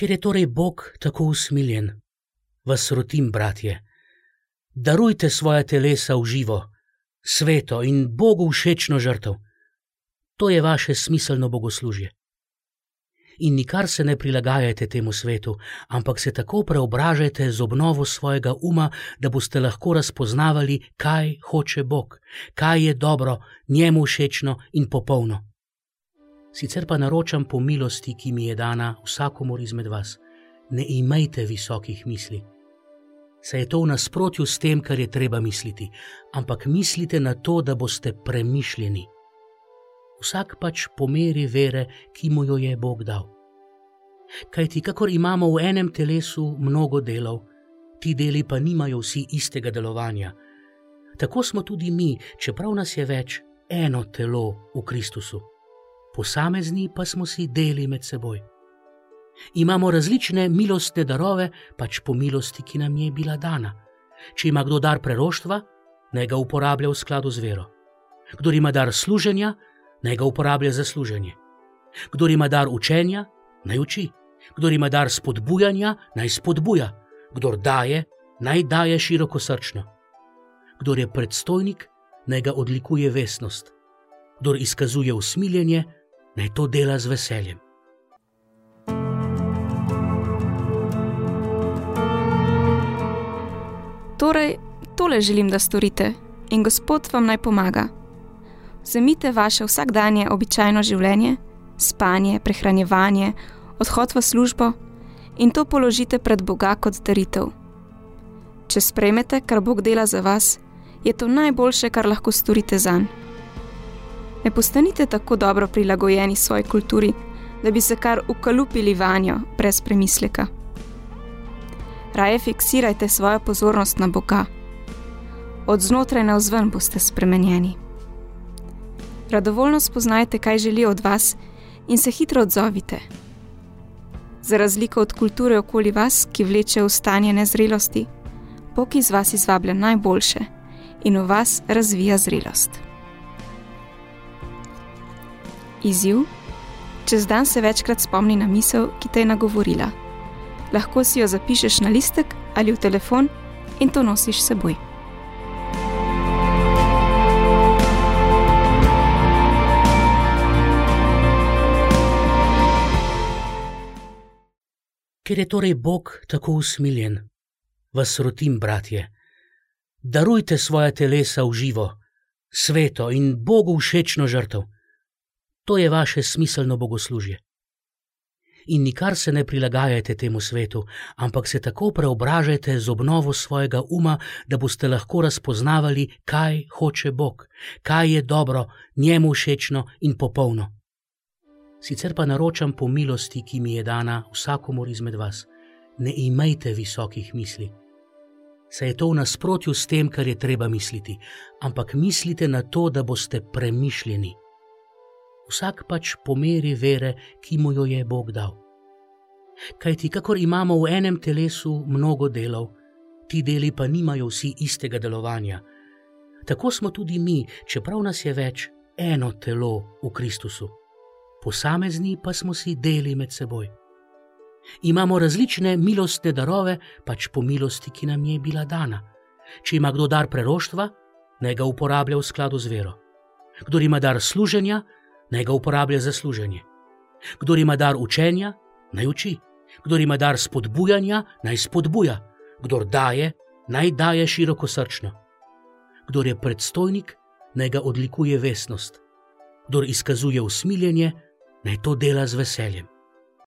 Ker je torej Bog tako usmiljen, vas rotim, bratje, darujte svoja telesa v živo, sveto in Bogu všečno žrtev. To je vaše smiselno bogoslužje. In nikar se ne prilagajajte temu svetu, ampak se tako preobražajte z obnovo svojega uma, da boste lahko razpoznavali, kaj hoče Bog, kaj je dobro, njemu všečno in popolno. Sicer pa naročam po milosti, ki mi je dana vsakomur izmed vas, ne imejte visokih misli. Saj je to v nasprotju s tem, kar je treba misliti, ampak mislite na to, da boste premišljeni. Vsak pač po meri vere, ki mu jo je Bog dal. Kajti kakor imamo v enem telesu mnogo delov, ti deli pa nimajo vsi istega delovanja. Tako smo tudi mi, čeprav nas je več, eno telo v Kristusu. Posamezni pa smo si deli med seboj. Imamo različne milostne darove, pač po milosti, ki nam je bila dana. Če ima kdo dar preroštva, naj ga uporablja v skladu z vero. Kdor ima dar služenja, naj ga uporablja za služenje. Kdor ima dar učenja, naj uči. Kdor ima dar spodbujanja, naj spodbuja. Kdor daje, naj daje širokosrčno. Kdor je predstojnik, naj ga odlikuje vestnost. Kdor izkazuje usmiljenje, naj to dela z veseljem. Torej, tole želim, da storite in Gospod vam naj pomaga. Vzemite vaše vsakdanje običajno življenje, spanje, prehranjevanje, odhod v službo in to položite pred Boga kot daritev. Če sprejmete, kar Bog dela za vas, je to najboljše, kar lahko storite zanj. Ne postanite tako dobro prilagojeni svoji kulturi, da bi se kar ukalupili vanjo brez premisleka. Raje fiksirajte svojo pozornost na Boga. Od znotraj navzven boste spremenjeni. Radovoljno spoznajte, kaj želi od vas in se hitro odzovite. Za razliko od kulture okoli vas, ki vleče v stanje nezrelosti, Bog iz vas izvablja najboljše in v vas razvija zrelost. Izziv: čez dan se večkrat spomni na misel, ki te je nagovorila. Lahko si jo zapišeš na listek ali v telefon in to nosiš s seboj. Ker je torej Bog tako usmiljen, vas rotim, bratje, darujte svoja telesa v živo, sveto in Bogu všečno žrtev. To je vaše smiselno bogoslužje. In nikar se ne prilagajajte temu svetu, ampak se tako preobražajte z obnovo svojega uma, da boste lahko razpoznavali, kaj hoče Bog, kaj je dobro, njemu všečno in popolno. Sicer pa naročam po milosti, ki mi je dana vsakomur izmed vas, ne imejte visokih misli. Saj je to v nasprotju s tem, kar je treba misliti, ampak mislite na to, da boste premišljeni. Vsak pač po meri vere, ki mu jo je Bog dal. Kajti kakor imamo v enem telesu mnogo delov, ti deli pa nimajo vsi istega delovanja. Tako smo tudi mi, čeprav nas je več, eno telo v Kristusu. Posamezni pa smo si deli med seboj. Imamo različne milostne darove, pač po milosti, ki nam je bila dana. Če ima kdo dar preroštva, naj ga uporablja v skladu z vero. Kdor ima dar služenja, naj ga uporablja za služenje. Kdor ima dar učenja, naj uči. Kdor ima dar spodbujanja, naj spodbuja. Kdor daje, naj daje širokosrčno. Kdor je predstojnik, naj ga odlikuje vestnost. Kdor izkazuje usmiljenje, naj to dela z veseljem.